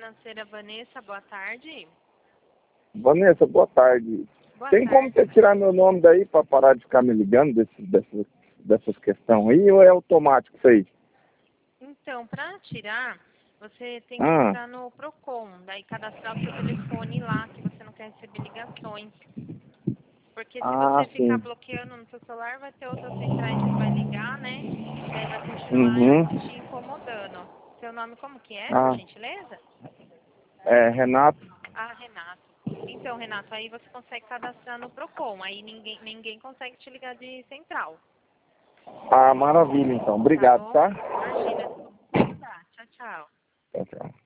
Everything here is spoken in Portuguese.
financeira Vanessa, boa tarde. Vanessa, boa tarde. Boa Tem como tarde. você tirar meu nome daí para parar de ficar me ligando dessas questões aí, ou é automático isso aí? Então, para tirar, você tem que entrar no Procon, daí cadastrar o seu telefone lá, que você não quer receber ligações. Porque se você ficar Sim. bloqueando no seu celular, vai ter outras centrais que vai ligar, né? Daí vai continuar Uhum. te incomodando. Seu nome como que é, por Ah, gentileza? é, Renato. Ah, Renato. Então, Renato, aí você consegue cadastrar no Procon, aí ninguém consegue te ligar de central. Ah, maravilha, então. Tá Obrigado, bom? tá? Imagina, desculpa. Tá, tchau, tchau. Tchau, tchau.